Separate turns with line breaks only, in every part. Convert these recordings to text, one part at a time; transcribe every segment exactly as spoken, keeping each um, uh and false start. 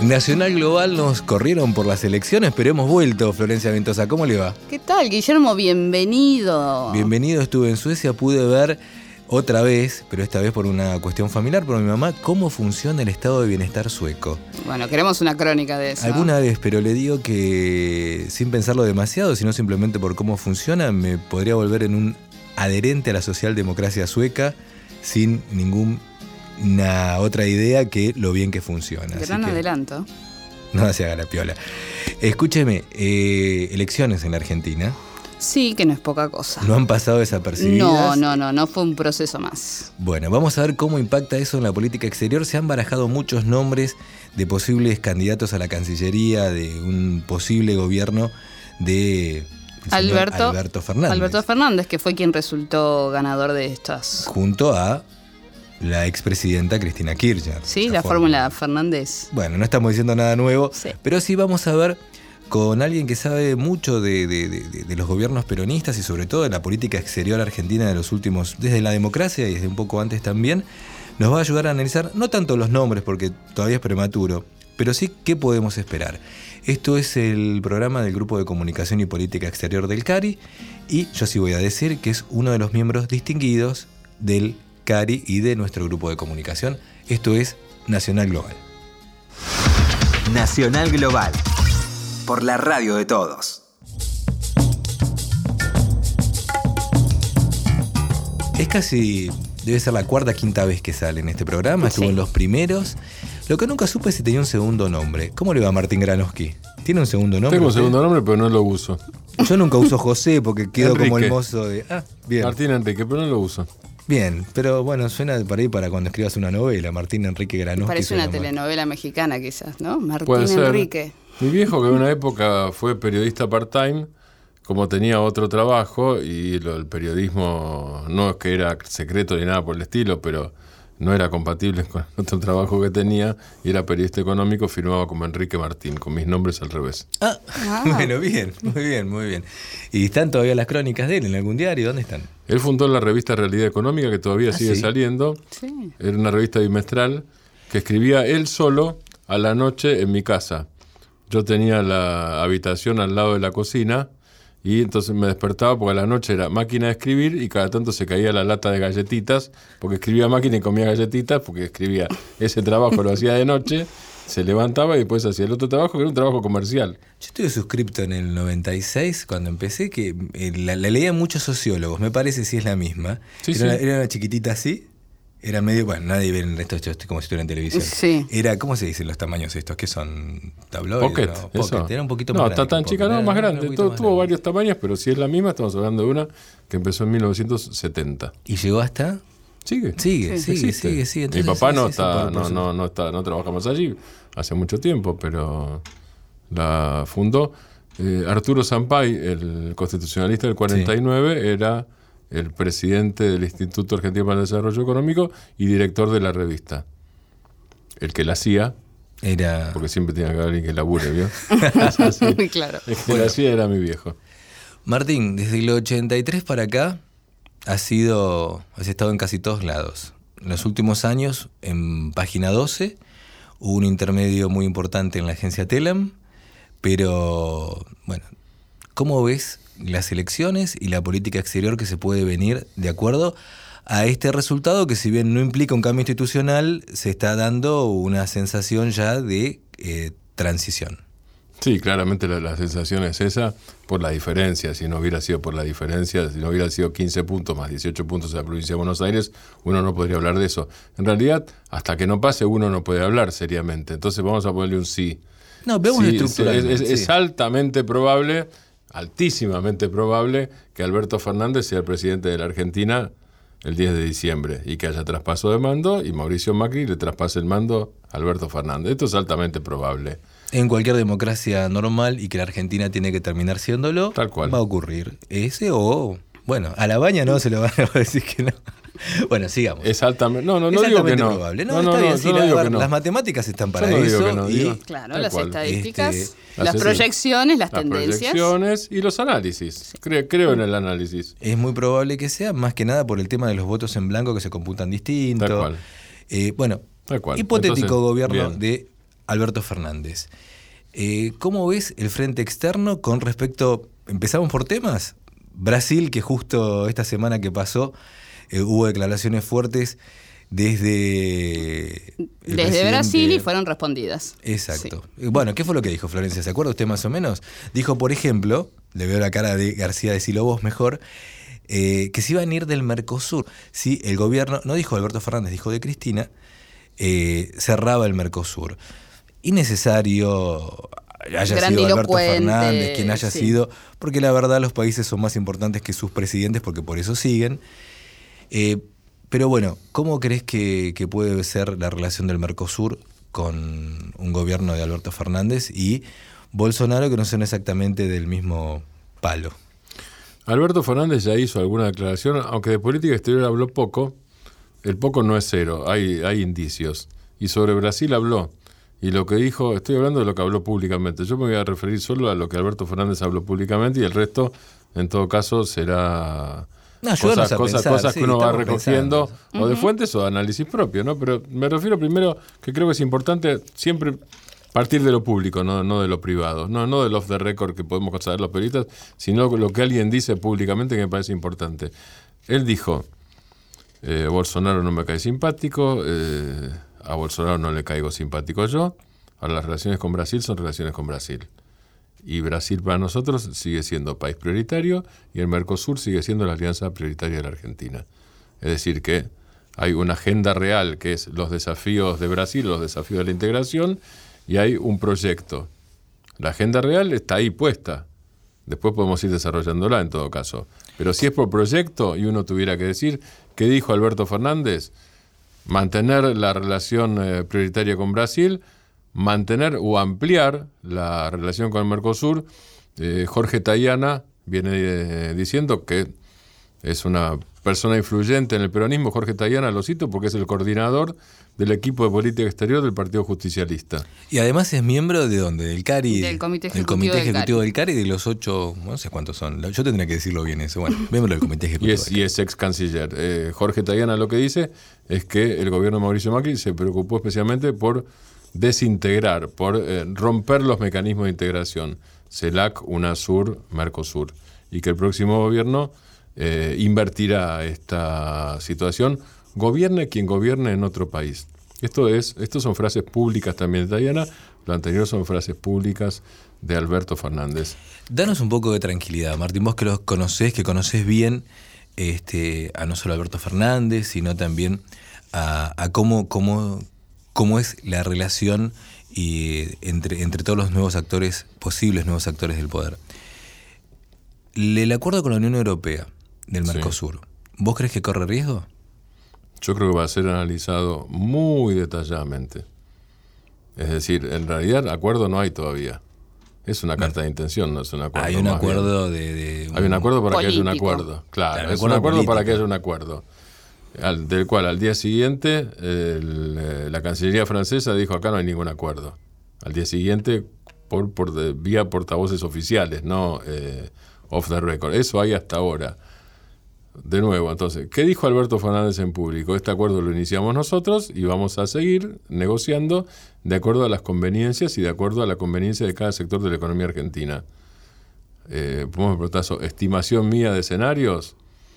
Nacional Global nos corrieron por las elecciones, pero hemos vuelto, Florencia Ventosa. ¿Cómo le va?
¿Qué tal, Guillermo? Bienvenido.
Bienvenido, estuve en Suecia, pude ver otra vez, pero esta vez por una cuestión familiar, por mi mamá, cómo funciona el estado de bienestar sueco.
Bueno, queremos una crónica de eso.
Alguna vez, pero le digo que sin pensarlo demasiado, sino simplemente por cómo funciona, me podría volver en un adherente a la socialdemocracia sueca sin ninguna otra idea que lo bien que funciona.
Gran
Así que
adelanto.
no se haga la piola. Escúcheme, eh, elecciones en la Argentina.
Sí, que no es poca cosa.
¿No han pasado desapercibidas?
No, no, no, no fue un proceso más.
Bueno, vamos a ver cómo impacta eso en la política exterior. Se han barajado muchos nombres de posibles candidatos a la Cancillería, de un posible gobierno de
Alberto,
Alberto Fernández.
Alberto Fernández, que fue quien resultó ganador de estas.
Junto a la expresidenta Cristina Kirchner.
Sí, la fórmula Fernández.
Bueno, no estamos diciendo nada nuevo,
Sí.
pero sí vamos a ver con alguien que sabe mucho de, de, de, de los gobiernos peronistas y sobre todo de la política exterior argentina de los últimos, desde la democracia y desde un poco antes también, nos va a ayudar a analizar no tanto los nombres porque todavía es prematuro, pero sí qué podemos esperar. Esto es el programa del Grupo de Comunicación y Política Exterior del CARI y yo sí voy a decir que es uno de los miembros distinguidos del CARI y de nuestro grupo de comunicación. Esto es Nacional Global.
Nacional Global, por la radio de todos.
Es casi, debe ser la cuarta, quinta vez que sale en este programa. Estuvo
Sí.
en los primeros. Lo que nunca supe es si tenía un segundo nombre. ¿Cómo le va a Martín Granowski? ¿Tiene un segundo nombre?
Tengo un
usted?
segundo nombre, pero no lo uso.
Yo nunca uso José porque quedo como el
Enrique.
mozo de... Ah, bien.
Martín Enrique, pero no lo uso.
Bien, pero bueno, suena para ahí para cuando escribas una novela. Martín Enrique Granowski.
Parece una
suena mal.
telenovela mexicana quizás, ¿no? Martín
Puede ser.
Enrique.
Mi viejo, que en una época fue periodista part-time, como tenía otro trabajo, y lo, el periodismo no es que era secreto ni nada por el estilo, pero no era compatible con el otro trabajo que tenía, y era periodista económico, firmaba como Enrique Martín, con mis nombres al revés.
Ah,
Ah.
bueno, bien, muy bien, muy bien. ¿Y están todavía las crónicas de él en algún diario? ¿Dónde están?
Él fundó la revista Realidad Económica, que todavía
Ah,
sigue
¿sí?
saliendo.
Sí.
Era una revista bimestral que escribía él solo a la noche en mi casa. Yo tenía la habitación al lado de la cocina y entonces me despertaba porque a la noche era máquina de escribir y cada tanto se caía la lata de galletitas porque escribía máquina y comía galletitas porque escribía ese trabajo, lo hacía de noche, se levantaba y después hacía el otro trabajo que era un trabajo comercial.
Yo estuve suscripto en el noventa y seis cuando empecé, que eh, la, la leían muchos sociólogos, me parece si es la misma.
Sí,
era,
sí.
Una, era una chiquitita así, era medio, bueno, nadie ve en esto, esto es como si estuviera en televisión.
Sí.
Era, ¿cómo se dicen los tamaños estos? ¿Qué son? ¿Tabloides?
Pocket,
No,
eso.
Pocket. Era un poquito
no,
más
está
grande.
tan
que
chica,
Pocket.
no,
Era
más
un
grande.
poquito
Tuvo,
más
tuvo
grande.
varios tamaños, pero si es la misma, estamos hablando de una que empezó en mil novecientos setenta.
¿Y llegó hasta?
Sigue.
Sigue,
Sí,
sigue,
existe.
sigue, sigue.
Mi
Entonces,
papá
sí,
no
sí, sí,
está,
por- por
no,
su-
no, no está, no trabajamos allí hace mucho tiempo, pero la fundó eh, Arturo Sampay, el constitucionalista del cuarenta y nueve, era el presidente del Instituto Argentino para el Desarrollo Económico y director de la revista. El que la hacía,
Era...
porque siempre tiene que haber alguien que labure, ¿vio? Es así.
Claro.
El que la hacía era mi viejo.
Martín, desde el ochenta y tres para acá has sido, has estado en casi todos lados. En los últimos años, en Página doce, hubo un intermedio muy importante en la agencia Telam, pero bueno, ¿cómo ves las elecciones y la política exterior que se puede venir de acuerdo a este resultado que, si bien no implica un cambio institucional, se está dando una sensación ya de eh, transición?
Sí, claramente la, la sensación es esa por la diferencia. Si no hubiera sido por la diferencia, si no hubiera sido quince puntos más dieciocho puntos en la provincia de Buenos Aires, uno no podría hablar de eso. En realidad, hasta que no pase, uno no puede hablar seriamente. Entonces vamos a ponerle un sí.
No, vemos
Sí,
estructuralmente.
es, es- es
sí.
altamente probable, altísimamente probable, que Alberto Fernández sea el presidente de la Argentina el diez de diciembre y que haya traspaso de mando y Mauricio Macri le traspase el mando a Alberto Fernández. Esto es altamente probable.
En cualquier democracia normal y que la Argentina tiene que terminar siéndolo,
Tal cual.
va a ocurrir ese o, bueno, a la baña no se lo van a decir que no. Bueno, sigamos.
Es altamente, no, no,
Es
no digo que
altamente
no.
probable. No,
no,
está
no,
bien,
no,
sí,
yo no
la-
digo
a ver,
que no.
las matemáticas están para
Yo no digo
eso
que no,
y
digo-
Claro,
Tal
las
cual.
estadísticas,
Este,
las
las-
proyecciones, las
Las
tendencias.
proyecciones y los análisis. Creo, creo en el análisis.
es muy probable que sea, más que nada por el tema de los votos en blanco que se computan distinto.
Tal cual.
Eh, bueno,
Tal cual.
hipotético
Entonces,
gobierno
bien.
de Alberto Fernández. Eh, ¿Cómo ves el frente externo con respecto, empezamos por temas? Brasil, que justo esta semana que pasó eh, hubo declaraciones fuertes desde...
Desde Brasil y fueron respondidas.
Exacto. Sí. Bueno, ¿qué fue lo que dijo Florencia? ¿Se acuerda usted más o menos? Dijo, por ejemplo, le veo la cara de García, decilo vos mejor, eh, que se iban a ir del Mercosur. Si el gobierno, no dijo Alberto Fernández, dijo de Cristina, eh, cerraba el Mercosur. Innecesario haya sido Alberto Fernández quien haya sí. sido, porque la verdad los países son más importantes que sus presidentes, porque por eso siguen. Eh, pero bueno, ¿cómo crees que, que puede ser la relación del Mercosur con un gobierno de Alberto Fernández y Bolsonaro, que no son exactamente del mismo palo?
Alberto Fernández ya hizo alguna declaración, aunque de política exterior habló poco. El poco no es cero, hay, hay indicios. Y sobre Brasil habló. Y lo que dijo, estoy hablando de lo que habló públicamente. Yo me voy a referir solo a lo que Alberto Fernández habló públicamente y el resto, en todo caso, será
no,
cosas, cosas,
pensar,
cosas sí, que uno va recogiendo
pensando.
o de fuentes o de análisis propio, ¿no? Pero me refiero primero que creo que es importante siempre partir de lo público, no, no de lo privado, no, no del off the record que podemos saber los periodistas, sino lo que alguien dice públicamente que me parece importante. Él dijo, eh, Bolsonaro no me cae simpático, eh, a Bolsonaro no le caigo simpático yo, ahora las relaciones con Brasil son relaciones con Brasil. Y Brasil para nosotros sigue siendo país prioritario y el Mercosur sigue siendo la alianza prioritaria de la Argentina. Es decir, que hay una agenda real que es los desafíos de Brasil, los desafíos de la integración, y hay un proyecto. La agenda real está ahí puesta. Después podemos ir desarrollándola en todo caso. Pero si es por proyecto y uno tuviera que decir, ¿qué dijo Alberto Fernández? Mantener la relación eh, prioritaria con Brasil, mantener o ampliar la relación con el Mercosur. Eh, Jorge Tayana viene eh, diciendo que es una persona influyente en el peronismo. Jorge Tayana lo cito porque es el coordinador del equipo de política exterior del Partido Justicialista.
Y además es miembro de dónde, del C A R I,
del Comité Ejecutivo,
el comité
del,
ejecutivo
C A R I.
del C A R I, de los ocho, no sé cuántos son, yo tendría que decirlo bien eso, bueno, miembro del Comité Ejecutivo.
y, es, y es ex canciller. Eh, Jorge Tayana lo que dice es que el gobierno de Mauricio Macri se preocupó especialmente por desintegrar, por eh, romper los mecanismos de integración, CELAC, UNASUR, Mercosur, y que el próximo gobierno eh, invertirá esta situación, gobierne quien gobierne en otro país. Esto es, esto son frases públicas también de Tayana, lo anterior son frases públicas de Alberto Fernández.
Danos un poco de tranquilidad, Martín, vos que los conocés, que conocés bien este, a no solo Alberto Fernández, sino también a, a cómo, cómo, cómo es la relación y, entre, entre todos los nuevos actores, posibles nuevos actores del poder. El acuerdo con la Unión Europea del Mercosur, sí. ¿Vos crees que corre riesgo?
Yo creo que va a ser analizado muy detalladamente. Es decir, en realidad acuerdo no hay todavía. Es una carta de intención, no es un acuerdo.
Hay un acuerdo de, de un
Hay un acuerdo para
político.
que haya un acuerdo. Claro,
claro
es un acuerdo
político.
para que haya un acuerdo. Al, del cual al día siguiente el, eh, la Cancillería francesa dijo acá no hay ningún acuerdo. Al día siguiente por, por de, vía portavoces oficiales, no eh, off the record. Eso hay hasta ahora. De nuevo, entonces, ¿qué dijo Alberto Fernández en público? Este acuerdo lo iniciamos nosotros y vamos a seguir negociando de acuerdo a las conveniencias y de acuerdo a la conveniencia de cada sector de la economía argentina. Eh, podemos preguntar, estimación mía de escenarios,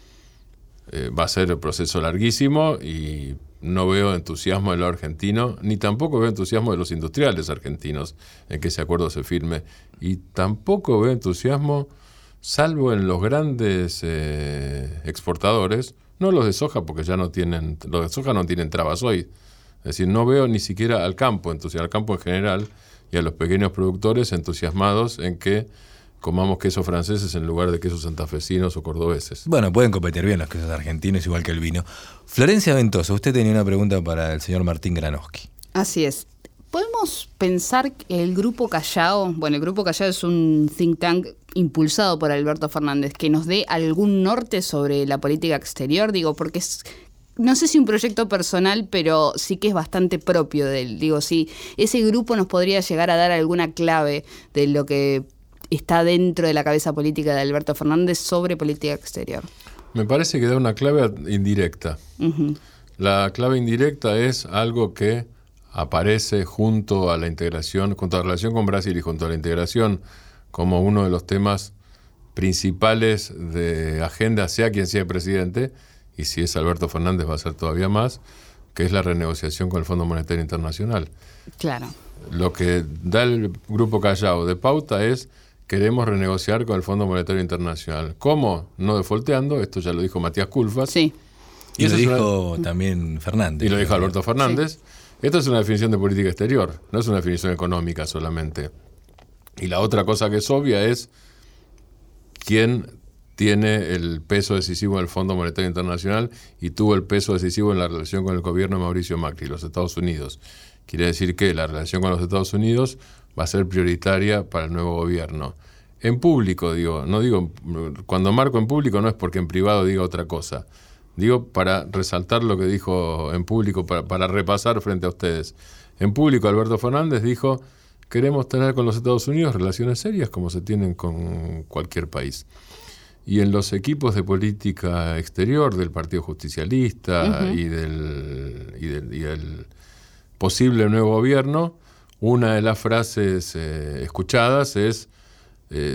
eh, va a ser el proceso larguísimo y no veo entusiasmo del lado argentino, ni tampoco veo entusiasmo de los industriales argentinos en que ese acuerdo se firme. Y tampoco veo entusiasmo, salvo en los grandes eh, exportadores, no los de soja, porque ya no tienen, los de soja no tienen trabas hoy. Es decir, no veo ni siquiera al campo, entusiasmado, al campo en general, y a los pequeños productores entusiasmados en que comamos quesos franceses en lugar de quesos santafesinos o cordobeses.
Bueno, pueden competir bien los quesos argentinos, igual que el vino. Florencia Ventosa, usted tenía una pregunta para el señor Martín Granowski.
Así es. ¿Podemos pensar que el Grupo Callao, bueno, el Grupo Callao es un think tank impulsado por Alberto Fernández, que nos dé algún norte sobre la política exterior? Digo, porque es, no sé si un proyecto personal, pero sí que es bastante propio de él. Digo, si ese grupo nos podría llegar a dar alguna clave de lo que está dentro de la cabeza política de Alberto Fernández sobre política exterior.
Me parece que da una clave indirecta. Uh-huh. La clave indirecta es algo que aparece junto a la integración, junto a la relación con Brasil y junto a la integración como uno de los temas principales de agenda, sea quien sea presidente, y si es Alberto Fernández va a ser todavía más, que es la renegociación con el Fondo Monetario Internacional.
Claro.
Lo que da el Grupo Callao de pauta es: queremos renegociar con el Fondo Monetario Internacional. ¿Cómo? No defolteando, esto ya lo dijo Matías Culfas.
Sí.
Y, y lo dijo
una...
también Fernández.
Y lo dijo Alberto Fernández. Sí. Esto es una definición de política exterior, no es una definición económica solamente. Y la otra cosa que es obvia es quién tiene el peso decisivo en el Fondo Monetario Internacional y tuvo el peso decisivo en la relación con el gobierno de Mauricio Macri, los Estados Unidos. Quiere decir que la relación con los Estados Unidos va a ser prioritaria para el nuevo gobierno. En público, digo, no digo, cuando marco en público no es porque en privado diga otra cosa. Digo para resaltar lo que dijo en público, para, para repasar frente a ustedes. En público Alberto Fernández dijo: queremos tener con los Estados Unidos relaciones serias como se tienen con cualquier país. Y en los equipos de política exterior del Partido Justicialista uh-huh. y, del, y, del, y del posible nuevo gobierno, una de las frases eh, escuchadas es: eh,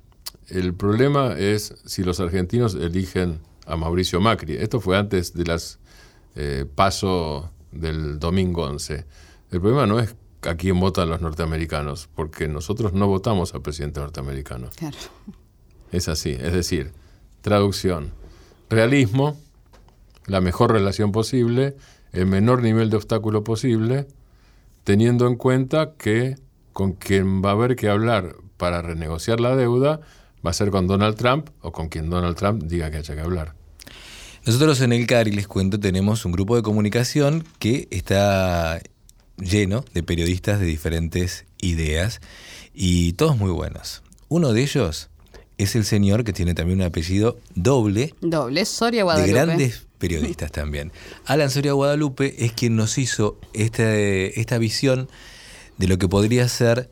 el problema es si los argentinos eligen a Mauricio Macri. Esto fue antes de las eh, PASO del domingo once. El problema no es a quién votan los norteamericanos, porque nosotros no votamos al presidente norteamericano.
Claro.
Es así, es decir, traducción, realismo, la mejor relación posible, el menor nivel de obstáculo posible, teniendo en cuenta que con quien va a haber que hablar para renegociar la deuda va a ser con Donald Trump o con quien Donald Trump diga que haya que hablar.
Nosotros en el CARI, les cuento, tenemos un grupo de comunicación que está lleno de periodistas de diferentes ideas y todos muy buenos. Uno de ellos es el señor que tiene también un apellido doble.
Doble, Soria Guadalupe.
De grandes periodistas también. Alan Soria Guadalupe es quien nos hizo este, esta visión de lo que podría ser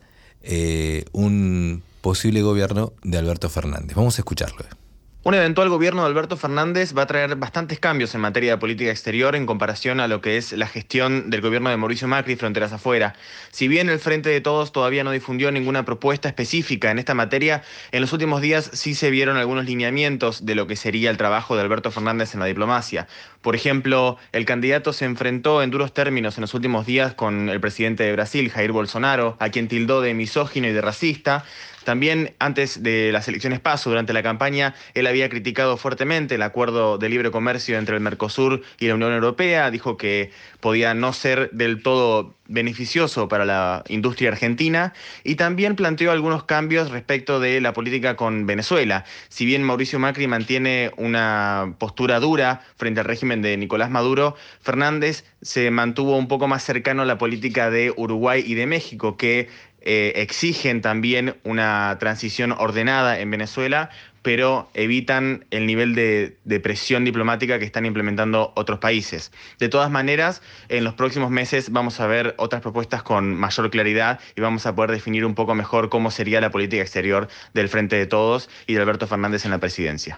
eh, un posible gobierno de Alberto Fernández. Vamos a escucharlo.
Un eventual gobierno de Alberto Fernández va a traer bastantes cambios en materia de política exterior en comparación a lo que es la gestión del gobierno de Mauricio Macri fronteras afuera. Si bien el Frente de Todos todavía no difundió ninguna propuesta específica en esta materia, en los últimos días sí se vieron algunos lineamientos de lo que sería el trabajo de Alberto Fernández en la diplomacia. Por ejemplo, el candidato se enfrentó en duros términos en los últimos días con el presidente de Brasil, Jair Bolsonaro, a quien tildó de misógino y de racista. También antes de las elecciones PASO, durante la campaña, él había criticado fuertemente el acuerdo de libre comercio entre el Mercosur y la Unión Europea. Dijo que podía no ser del todo beneficioso para la industria argentina y también planteó algunos cambios respecto de la política con Venezuela. Si bien Mauricio Macri mantiene una postura dura frente al régimen de Nicolás Maduro, Fernández se mantuvo un poco más cercano a la política de Uruguay y de México, que Eh, exigen también una transición ordenada en Venezuela, pero evitan el nivel de, de presión diplomática que están implementando otros países. De todas maneras, en los próximos meses vamos a ver otras propuestas con mayor claridad y vamos a poder definir un poco mejor cómo sería la política exterior del Frente de Todos y de Alberto Fernández en la presidencia.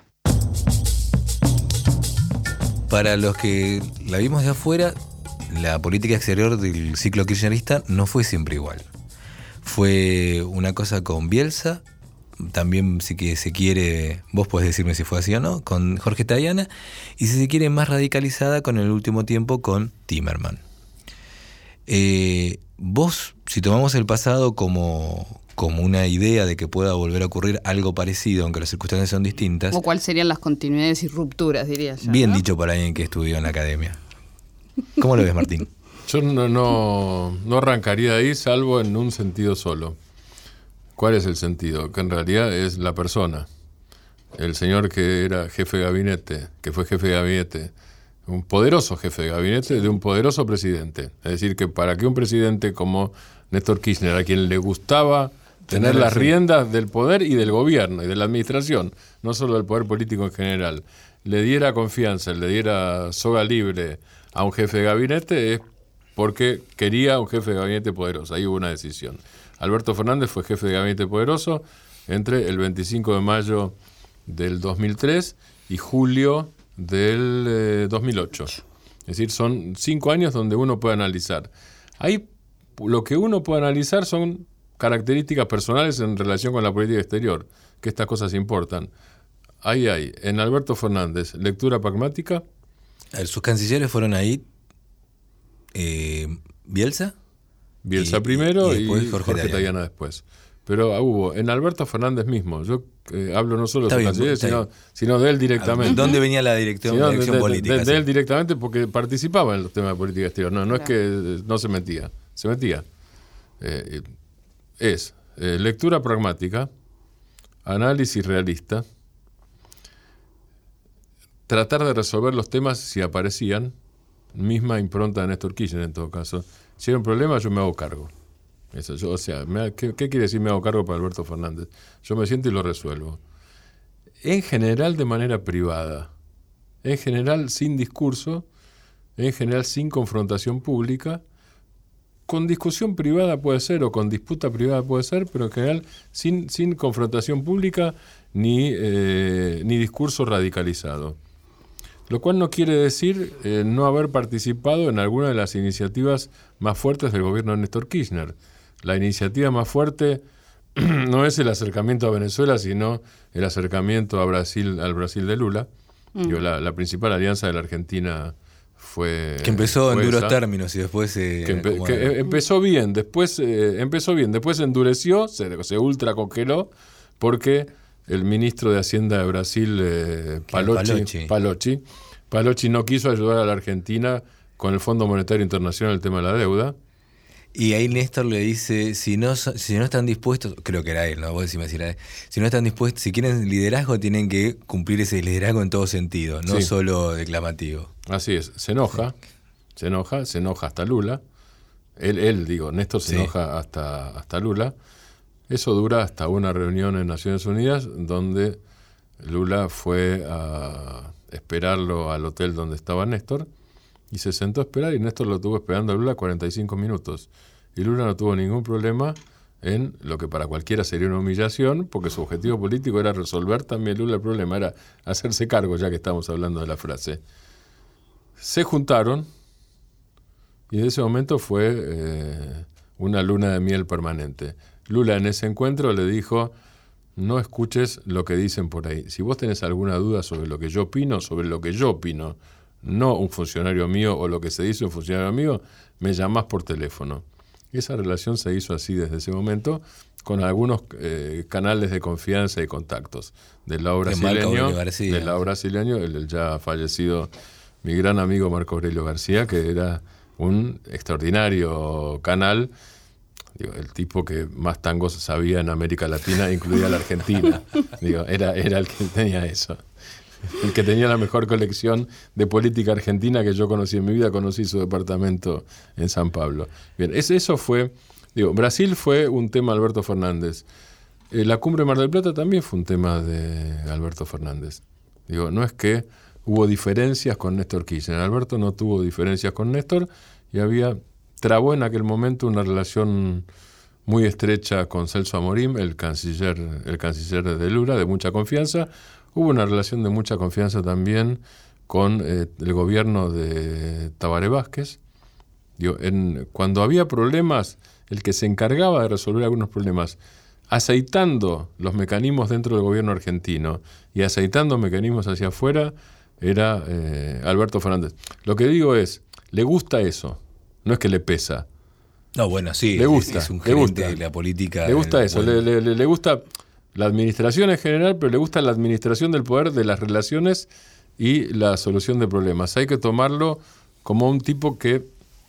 Para los que la vimos de afuera, la política exterior del ciclo kirchnerista no fue siempre igual. Fue una cosa con Bielsa, también si que se quiere, vos podés decirme si fue así o no, con Jorge Tayana, y si se quiere más radicalizada con el último tiempo con Timerman. Eh, vos, si tomamos el pasado como, como una idea de que pueda volver a ocurrir algo parecido, aunque las circunstancias son distintas.
¿O cuáles serían las continuidades y rupturas, diría yo?
Bien, ¿no?
Dicho
para alguien que estudió en la academia. ¿Cómo lo ves, Martín?
Yo no, no, no arrancaría de ahí, salvo en un sentido solo. ¿Cuál es el sentido? Que en realidad es la persona. El señor que era jefe de gabinete, que fue jefe de gabinete, un poderoso jefe de gabinete de un poderoso presidente. Es decir, que para que un presidente como Néstor Kirchner, a quien le gustaba tener las riendas del poder y del gobierno y de la administración, no solo del poder político en general, le diera confianza, le diera soga libre a un jefe de gabinete, es porque quería un jefe de gabinete poderoso. Ahí hubo una decisión. Alberto Fernández fue jefe de gabinete poderoso entre el veinticinco de mayo del dos mil tres y julio del eh, dos mil ocho. Es decir, son cinco años donde uno puede analizar. Ahí lo que uno puede analizar son características personales en relación con la política exterior, que estas cosas importan. Ahí hay, en Alberto Fernández, lectura pragmática.
A ver, sus cancilleres fueron ahí eh, Bielsa.
Bielsa
y,
primero
y,
y,
después
y
Jorge,
Jorge
Tayana.
Tayana después. Pero uh, hubo, en Alberto Fernández mismo, yo eh, hablo no solo de
Está
sus
bien,
cancilleres,
está
sino,
bien.
sino de él directamente.
¿Dónde venía la dirección,
Sino
la
de,
dirección
de-
política?
de- de
sí.
él directamente porque participaba en los temas de política exterior. No, no es
Claro.
que eh, no se metía, se metía. Eh, es eh, lectura pragmática, análisis realista, tratar de resolver los temas si aparecían, misma impronta de Néstor Kirchner en todo caso. Si hay un problema, yo me hago cargo. Eso, yo, o sea, me ha- ¿qué, ¿qué quiere decir me hago cargo para Alberto Fernández? Yo me siento y lo resuelvo. En general de manera privada, en general sin discurso, en general sin confrontación pública, con discusión privada puede ser o con disputa privada puede ser, pero en general sin, sin confrontación pública ni, eh, ni discurso radicalizado. Lo cual no quiere decir eh, no haber participado en alguna de las iniciativas más fuertes del gobierno de Néstor Kirchner. La iniciativa más fuerte no es el acercamiento a Venezuela, sino el acercamiento a Brasil, al Brasil de Lula. Mm. Digo, la, la principal alianza de la Argentina fue...
Que empezó
fue
en duros
esa.
términos y después... Eh,
que, empe-
como-
que empezó bien, después eh, empezó bien, después endureció, se, se ultra congeló, porque el ministro de Hacienda de Brasil, eh, Palocci,
Palocci.
Palocci, Palocci no quiso ayudar a la Argentina con el Fondo Monetario Internacional el tema de la deuda.
Y ahí Néstor le dice, si no so- si no están dispuestos, creo que era él, ¿no? Vos decime si era él. Si no están dispuestos, si quieren liderazgo, tienen que cumplir ese liderazgo en todo sentido, no
Sí.
solo declamativo.
Así es, se enoja, se enoja, se enoja hasta Lula. Él, él digo, Néstor se
Sí.
enoja hasta, hasta Lula. Eso dura hasta una reunión en Naciones Unidas donde Lula fue a esperarlo al hotel donde estaba Néstor y se sentó a esperar y Néstor lo tuvo esperando a Lula cuarenta y cinco minutos. Y Lula no tuvo ningún problema en lo que para cualquiera sería una humillación, porque su objetivo político era resolver también Lula el problema, era hacerse cargo, ya que estamos hablando de la frase. Se juntaron y de ese momento fue eh, una luna de miel permanente. Lula en ese encuentro le dijo, no escuches lo que dicen por ahí. Si vos tenés alguna duda sobre lo que yo opino, sobre lo que yo opino, no un funcionario mío o lo que se dice un funcionario mío, me llamás por teléfono. Esa relación se hizo así desde ese momento, con algunos eh, canales de confianza y contactos. Del lado
Que Marco
brasileño,
Aurelio García.
del lado brasileño, el, el ya fallecido, mi gran amigo Marco Aurelio García, que era un extraordinario canal, digo, el tipo que más tangos sabía en América Latina, incluida la Argentina. Digo, era, era el que tenía eso. El que tenía la mejor colección de política argentina que yo conocí en mi vida. Conocí su departamento en San Pablo. Bien, ese, eso fue... Digo, Brasil fue un tema de Alberto Fernández. Eh, la cumbre de Mar del Plata también fue un tema de Alberto Fernández. Digo, no es que hubo diferencias con Néstor Kirchner. Alberto no tuvo diferencias con Néstor y había... Trabó en aquel momento una relación muy estrecha con Celso Amorim, el canciller, el canciller de Lula, de mucha confianza. Hubo una relación de mucha confianza también con eh, el gobierno de Tabaré Vázquez. Digo, en, cuando había problemas, el que se encargaba de resolver algunos problemas, aceitando los mecanismos dentro del gobierno argentino y aceitando mecanismos hacia afuera, era eh, Alberto Fernández. Lo que digo es, le gusta eso. No es que le pesa.
No, bueno, sí.
Le gusta,
Es, es un
le
gerente
gusta.
de la política.
Le gusta
del-
eso,
bueno,
le, le- le gusta la administración en general, pero le gusta la administración del poder, de las relaciones y la solución de problemas. Hay que tomarlo como un tipo que,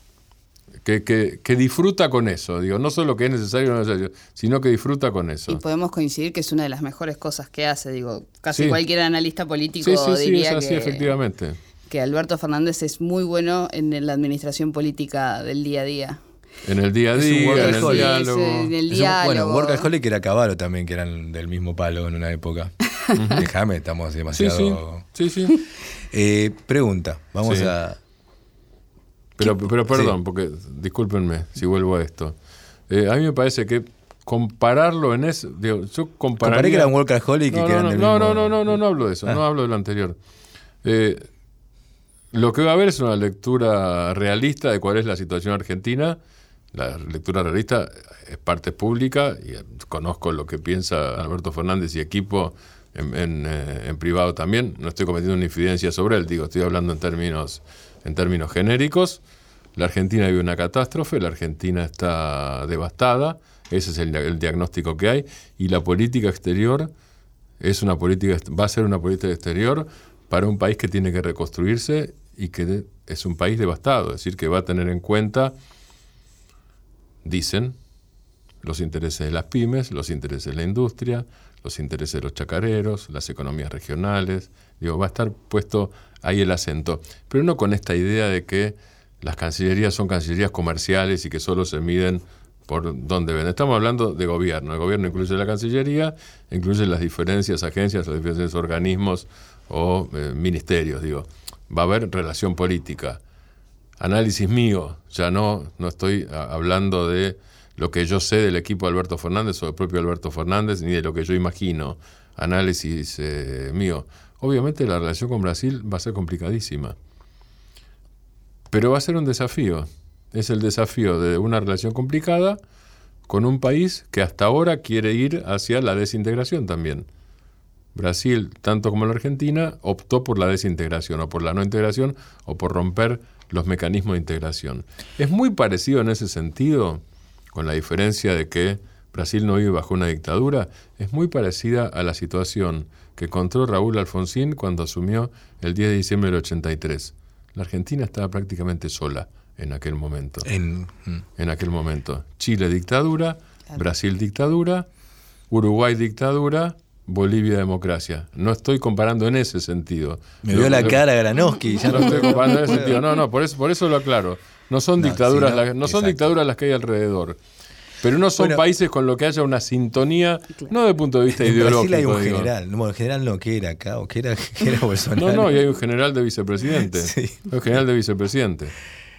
que, que, que disfruta con eso. Digo, no solo que es necesario o no necesario, sino que disfruta con eso.
Y podemos coincidir que es una de las mejores cosas que hace. Digo, casi
Sí.
cualquier analista político
Sí, sí, sí,
diría
es así,
que,
efectivamente.
que Alberto Fernández es muy bueno en la administración política del día a día.
En el día a
Es un
día, en el
workaholic.
diálogo.
Sí, en el
es un-
diálogo.
bueno, Workaholic era Cavallo también, que eran del mismo palo en una época. Déjame, estamos
Sí,
demasiado...
sí, sí, sí.
Eh, pregunta, vamos
Sí.
a...
Pero, pero perdón,
Sí.
porque discúlpenme si vuelvo a esto. Eh, a mí me parece que compararlo en ese... Digo, yo compararía...
Comparé que eran Workaholic y
no,
que
no,
eran
no,
del
no,
mismo...
no, no, no, no, no hablo de eso,
Ah.
no hablo de lo anterior. Eh, lo que va a haber es una lectura realista de cuál es la situación argentina La lectura realista es parte pública y conozco lo que piensa Alberto Fernández y equipo en, en, eh, en privado también. No estoy cometiendo una infidencia sobre él, digo, estoy hablando en términos, en términos genéricos. La Argentina vive una catástrofe, la Argentina está devastada, ese es el, el diagnóstico que hay, y la política exterior es una política, va a ser una política exterior para un país que tiene que reconstruirse y que de, es un país devastado, es decir, que va a tener en cuenta, dicen, los intereses de las pymes, los intereses de la industria, los intereses de los chacareros, las economías regionales. Digo, va a estar puesto ahí el acento, pero no con esta idea de que las cancillerías son cancillerías comerciales y que solo se miden por dónde ven. Estamos hablando de gobierno. El gobierno incluye la Cancillería, incluye las diferentes agencias, los diferentes organismos o eh, ministerios. Digo, va a haber relación política. Análisis mío, ya no, no estoy a, hablando de lo que yo sé del equipo de Alberto Fernández o del propio Alberto Fernández, ni de lo que yo imagino. Análisis eh, mío. Obviamente la relación con Brasil va a ser complicadísima. Pero va a ser un desafío. Es el desafío de una relación complicada con un país que hasta ahora quiere ir hacia la desintegración también. Brasil, tanto como la Argentina, optó por la desintegración, o por la no integración, o por romper los mecanismos de integración. Es muy parecido en ese sentido, con la diferencia de que Brasil no vive bajo una dictadura, es muy parecida a la situación que encontró Raúl Alfonsín cuando asumió el diez de diciembre del ochenta y tres. La Argentina estaba prácticamente sola en aquel momento. En, en aquel momento. Chile dictadura, claro. Brasil dictadura, Uruguay dictadura, Bolivia democracia. No estoy comparando en ese sentido.
Me vio la cara Granowski.
Ya no estoy comparando en ese sentido. No, no, por eso, por eso lo aclaro. No son no, dictaduras, si no, las, no son dictaduras las que hay alrededor. Pero no son bueno, países con lo que haya una sintonía, claro. No desde el punto de vista
en
ideológico.
Brasil hay un
digo.
general, no, el general no, que era acá, o que era, que era Bolsonaro.
No, no, y hay un general de vicepresidente. Sí. Hay un general de vicepresidente.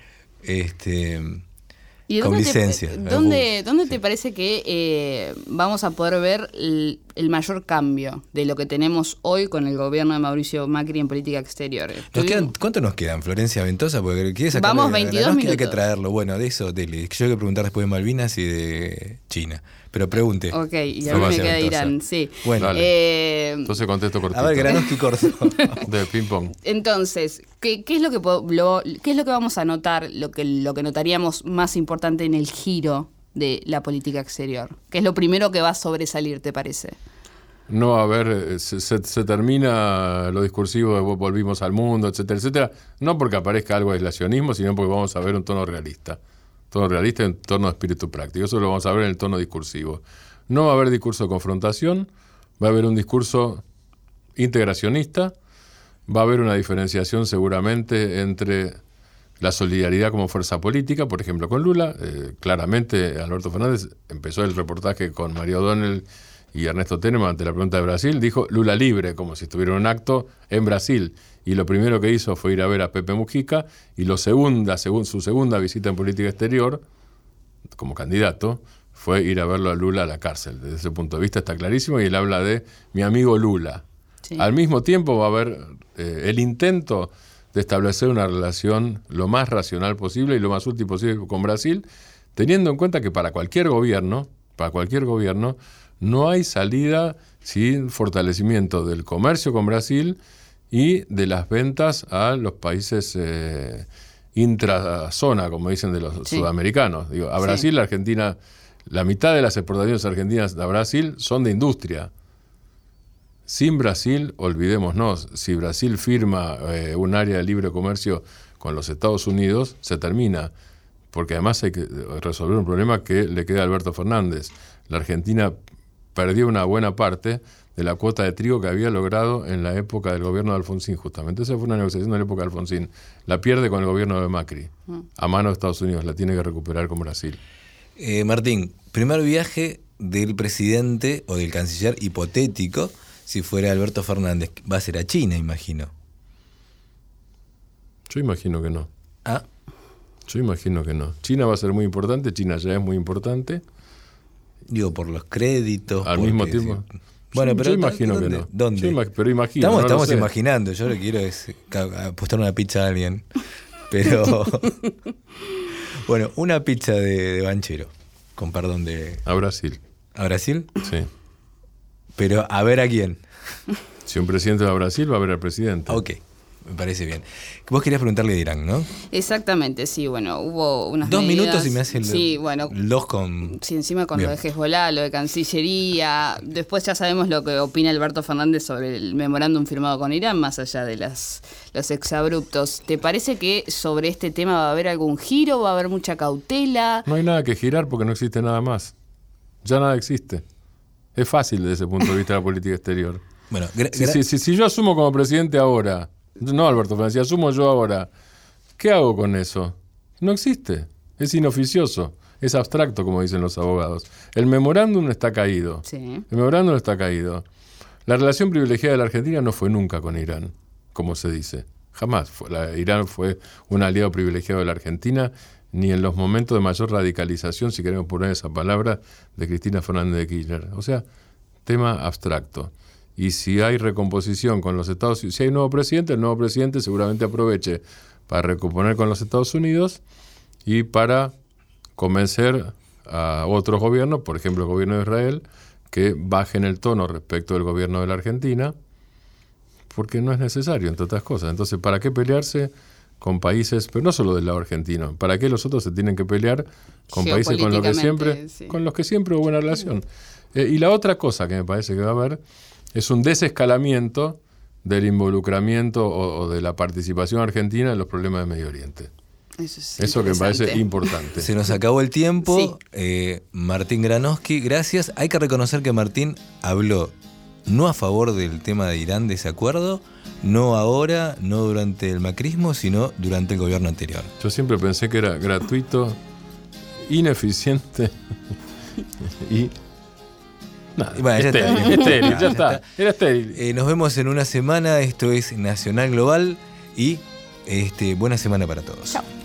Este,
¿Y
con
dónde
licencia.
Te, ¿Dónde, ¿dónde sí. te parece que eh, vamos a poder ver el, el mayor cambio de lo que tenemos hoy con el gobierno de Mauricio Macri en política exterior?
¿Nos quedan, ¿Cuánto nos quedan, Florencia Ventosa? Porque quiere sacarle
Vamos veintidós minutos.
Hay que traerlo. Bueno, de eso, dele. Yo hay que preguntar después de Malvinas y de China. Pero pregunte.
Ok, y a mí me queda Ventosa. Irán, sí.
Bueno,
eh,
entonces contesto cortito.
A ver, Granowski corto.
De ping pong.
Entonces, ¿qué, qué es lo que lo, qué es lo que vamos a notar, lo que lo que notaríamos más importante en el giro de la política exterior? ¿Qué es lo primero que va a sobresalir, te parece?
No, a ver, se, se, se termina lo discursivo de volvimos al mundo, etcétera, etcétera. No porque aparezca algo de aislacionismo, sino porque vamos a ver un tono realista. Tono realista y un tono de espíritu práctico. Eso lo vamos a ver en el tono discursivo. No va a haber discurso de confrontación, va a haber un discurso integracionista, va a haber una diferenciación seguramente entre la solidaridad como fuerza política, por ejemplo con Lula. Eh, claramente Alberto Fernández empezó el reportaje con Mario O'Donnell y Ernesto Teneman ante la pregunta de Brasil, dijo Lula libre, como si estuviera en un acto en Brasil. Y lo primero que hizo fue ir a ver a Pepe Mujica, y lo segunda, según su segunda visita en política exterior, como candidato, fue ir a verlo a Lula a la cárcel. Desde ese punto de vista está clarísimo, y él habla de mi amigo Lula. Sí. Al mismo tiempo va a haber eh, el intento de establecer una relación lo más racional posible y lo más útil posible con Brasil, teniendo en cuenta que para cualquier gobierno, para cualquier gobierno, no hay salida sin fortalecimiento del comercio con Brasil y de las ventas a los países eh, intrazona, como dicen de los sí. sudamericanos. Digo, a Brasil, sí. la Argentina, la mitad de las exportaciones argentinas a Brasil son de industria. Sin Brasil, olvidémonos, si Brasil firma eh, un área de libre comercio con los Estados Unidos, se termina. Porque además hay que resolver un problema que le queda a Alberto Fernández. La Argentina perdió una buena parte de la cuota de trigo que había logrado en la época del gobierno de Alfonsín, justamente. Esa fue una negociación de la época de Alfonsín. La pierde con el gobierno de Macri, a mano de Estados Unidos. La tiene que recuperar con Brasil.
Eh, Martín, primer viaje del presidente o del canciller hipotético, si fuera Alberto Fernández, va a ser a China, imagino.
Yo imagino que no.
Ah.
Yo imagino que no. China va a ser muy importante, China ya es muy importante.
Digo, por los créditos.
Al mismo tiempo.
Sí. Bueno,
yo,
pero
yo imagino
¿dónde?
que no.
¿Dónde?
Yo ima- pero imagino.
Estamos,
no
estamos imaginando. Yo lo que quiero es apostar una pizza a alguien. Pero Bueno, una pizza de, de banchero, con perdón de...
A Brasil.
¿A Brasil?
Sí.
Pero a ver a quién.
Si un presidente va a Brasil, va a ver al presidente.
Ok, me parece bien. Vos querías preguntarle de Irán, ¿no?
Exactamente, sí, bueno, hubo unas
Dos
medidas,
minutos y me hace el,
sí, bueno,
dos con...
Sí, encima con
Bien.
lo de Hezbollah, lo de Cancillería. Después ya sabemos lo que opina Alberto Fernández sobre el memorándum firmado con Irán, más allá de las, los exabruptos. ¿Te parece que sobre este tema va a haber algún giro? ¿Va a haber mucha cautela?
No hay nada que girar porque no existe nada más. Ya nada existe. Es fácil desde ese punto de vista la política exterior.
Bueno, gra-
Si,
gra-
si, si, si yo asumo como presidente ahora, no Alberto Fernández, si asumo yo ahora, ¿qué hago con eso? No existe. Es inoficioso. Es abstracto, como dicen los abogados. El memorándum está caído.
Sí.
El memorándum está caído. La relación privilegiada de la Argentina no fue nunca con Irán, como se dice. Jamás. Fue, la, Irán fue un aliado privilegiado de la Argentina, ni en los momentos de mayor radicalización, si queremos poner esa palabra, de Cristina Fernández de Kirchner. O sea, tema abstracto. Y si hay recomposición con los Estados Unidos, si hay un nuevo presidente, el nuevo presidente seguramente aproveche para recomponer con los Estados Unidos y para convencer a otros gobiernos, por ejemplo el gobierno de Israel, que bajen el tono respecto del gobierno de la Argentina, porque no es necesario, entre otras cosas. Entonces, ¿para qué pelearse con países, pero no solo del lado argentino? ¿Para qué los otros se tienen que pelear con países con los que siempre,
sí.
con los que siempre hubo buena relación? Eh, y la otra cosa que me parece que va a haber es un desescalamiento del involucramiento o, o de la participación argentina en los problemas de Medio Oriente.
Eso, es
Eso que me parece
interesante.
importante.
Se nos acabó el tiempo.
Sí.
Eh, Martín Granowski, gracias. Hay que reconocer que Martín habló no a favor del tema de Irán, de ese acuerdo, no ahora, no durante el macrismo, sino durante el gobierno anterior.
Yo siempre pensé que era gratuito, ineficiente y... Nada,
Y bueno, ya está
estéril,
bien.
estéril,
Ya
ya está.
está.
Era estéril.
Eh, nos vemos en una semana. Esto es Nacional Global y este, buena semana para todos.
Chao.